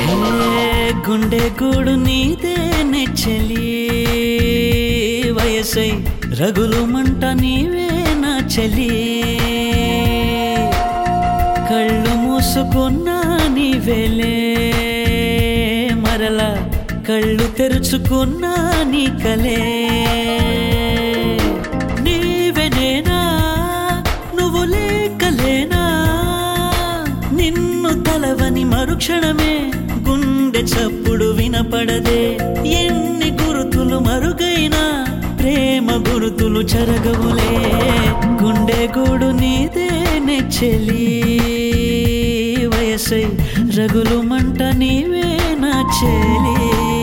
హే గుండె గూడు నీదే నెచ్చలి వయసై రగులు మంట నీవే నా చలి కళ్ళు మూసుకున్నా నీవేలే మరలా కళ్ళు తెరుచుకున్నా నీ కలే నీవెనేనా నువ్వు లేకలేనా నిన్ను తలవని మరుక్షణమే గుండె చప్పుడు వినపడదే ఎన్ని గురుతులు మరుగైనా ప్రేమ గురుతులు చెరగవులే గుండె గూడు నీదే నెచ్చలి వయసై రగులు మంట నీవే నా చెలి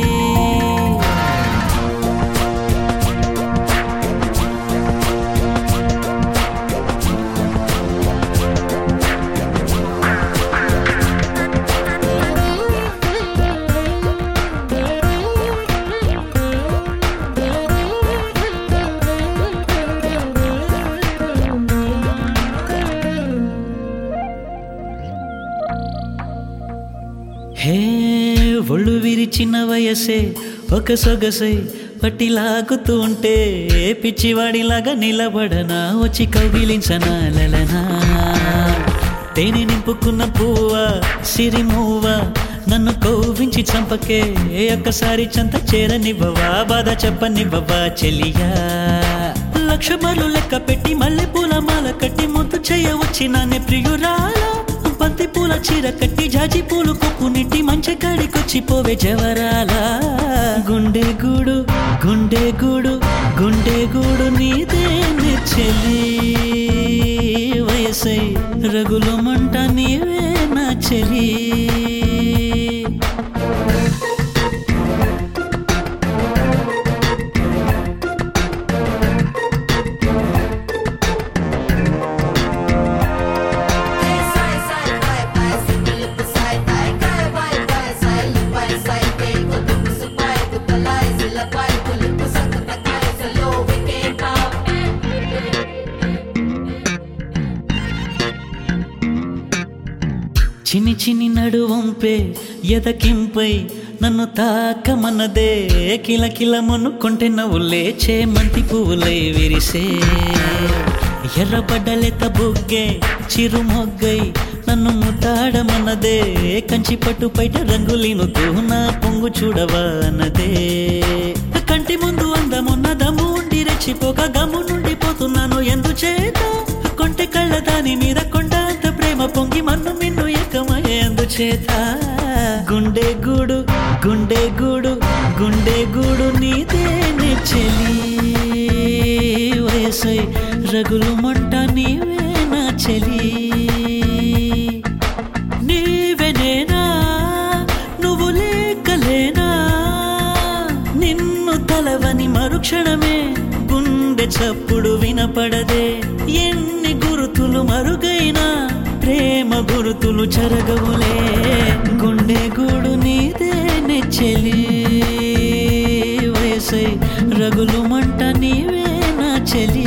హే ఒళ్ళు విరిచిన వయసే ఒక సొగసై పట్టిలాగుతూ ఉంటే పిచ్చివాడిలాగా నిలబడనా వచ్చి కౌగిలించనా లలనా తేనె నింపుకున్న పువ్వా సిరిమూవా నన్ను కౌవించి చంపకే ఒక్కసారి చంత చేరనివ్వవా బాధ చెప్పనివ్వవా చెలియా లక్ష మార్లు లెక్క పెట్టి మల్లె పూల మాల కట్టి ముద్దు చేయవచ్చి నానే ప్రియురాలా బంతి పూల చీర కట్టి జాజి పూలు కొప్పు నెట్టి మంచి కాడికొచ్చి పోవే జవరాల గుండె గూడు గుండె గూడు గుండె గూడు నీదే నెచ్చలి వయసై రగులు మంట నీవే నా చెలి చిన్ని చిన్ని నడువంపే ఎదకింపై నన్ను తాకమన్నదే కిల కిల మునుకుంటే నవ్వులే చేమంతి పువ్వులై విరిసే ఎర్రబడ్డలెత్త బుగ్గే చిరు మొగ్గై నన్ను ముతాడమన్నదే కంచి పట్టు పైట రంగులినుతూ నా పొంగు చూడవా అన్నదే కంటి ముందు అందమున్నదము ఉండి రెచ్చిపోక గమ్ము నుండి పోతున్నాను ఎందుచేత కొంటె కళ్ళ దాని మీద కొండ అంత ప్రేమ పొంగి మన్ను మిన్ను ఏకమయ్యే అందుచేత గుండె గూడు గుండె గూడు గుండె గూడు నీదే నెచ్చలి వయసై రగులు మంట నీవే నా చెలి నీవెనేనా నువ్వు లేకలేనా నిన్ను తలవని మరుక్షణమే గుండె చప్పుడు వినపడదే ఎన్ని గురుతులు మరుగైనా ప్రేమ గురుతులు చెరగవులే గుండె గూడు నీదే నెచ్చలి వయసై రగులు మంట నీవే నా చెలి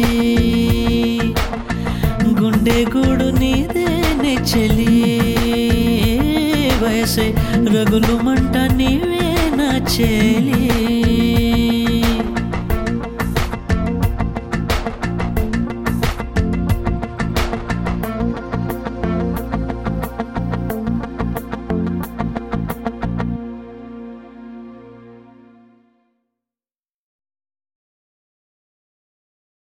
గుండె గూడు నీదే నెచ్చలి వయసై రగులు మంట నీవే నా చెలి